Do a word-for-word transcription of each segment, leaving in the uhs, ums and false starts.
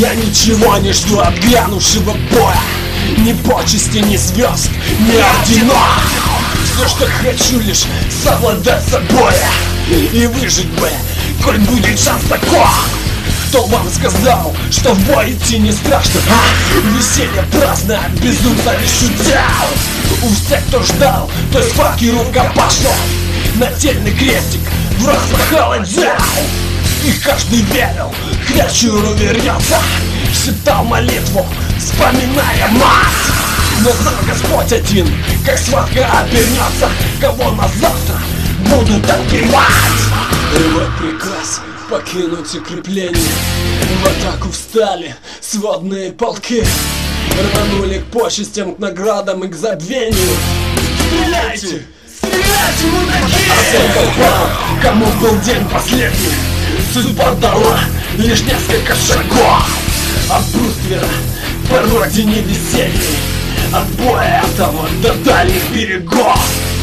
Я ничего не жду от грянувшего боя, ни почести, ни звезд, ни орденов. Все, что хочу, лишь совладать с собой и выжить бы, коль будет шанс такой. Кто вам сказал, что в бой идти не страшно? А? Веселье праздное, безумно лишь шутя. У всех, кто ждал, то есть факел рукопашно, нательный крестик в раз похолодел. И каждый верил, к вечеру вернется, шептал молитву, вспоминая мать. Но знал Господь один, как схватка обернется, кого на завтра будут отбивать. И вот приказ покинуть укрепление, в атаку встали сводные полки, рванули к почестям, к наградам и к забвению. Стреляйте! Стреляйте, мудаки! А сколько пал, кому был день последний, судьба дала лишь несколько шагов от бруствера по родине весенней, от боя этого до дальних берегов.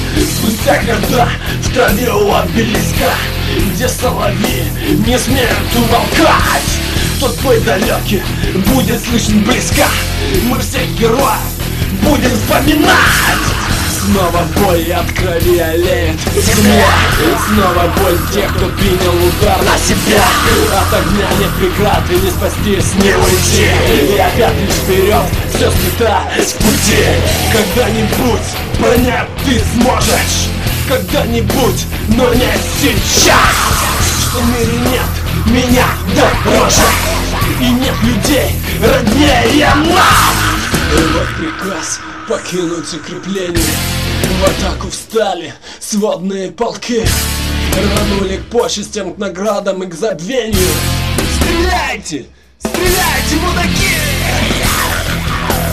Спустя года в траве у обелиска, где соловьи не смеют умолкать, тот бой далекий будет слышен близко, мы всех героев будем вспоминать. Снова бой от крови олеет земля, снова боль тех, кто принял удар на себя. От огня нет преград, и не спастись, не уйти, и опять лишь вперед, все сметать в пути. Когда-нибудь понять ты сможешь, когда-нибудь, но не сейчас. Что в мире нет меня дороже, и нет людей роднее нас. И вот приказ покинуть укрепление, в атаку встали сводные полки, рванули к почестям, к наградам и к забвению. Стреляйте! Стреляйте, мудаки!